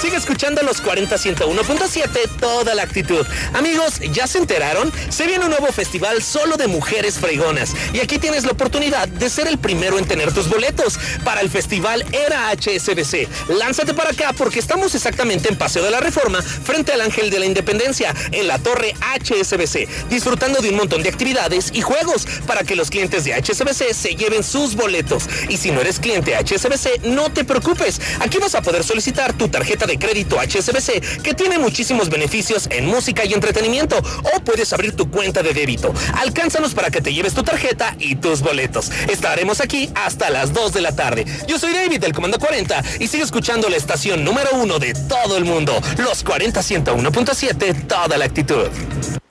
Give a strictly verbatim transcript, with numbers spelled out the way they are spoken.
Sigue escuchando los cuarenta ciento uno punto siete, toda la actitud. Amigos, ¿ya se enteraron? Se viene un nuevo festival solo de mujeres fregonas. Y aquí tienes la oportunidad de ser el primero en tener tus boletos para el festival Era H S B C. Lánzate para acá porque estamos exactamente en Paseo de la Reforma, frente al Ángel de la Independencia, en la Torre H S B C, disfrutando de un montón de actividades y juegos para que los clientes de H S B C se lleven sus boletos. Y si no eres cliente H S B C, no te preocupes. Aquí vas a poder solicitar tu tarjeta de crédito H S B C, que tiene muchísimos beneficios en música y entretenimiento, o puedes abrir tu cuenta de débito. Alcánzanos para que te lleves tu tarjeta y tus boletos. Estaremos aquí hasta las dos de la tarde. Yo soy David del Comando cuarenta y sigo escuchando la estación número uno de todo el mundo, los cuarenta ciento uno punto siete, toda la actitud.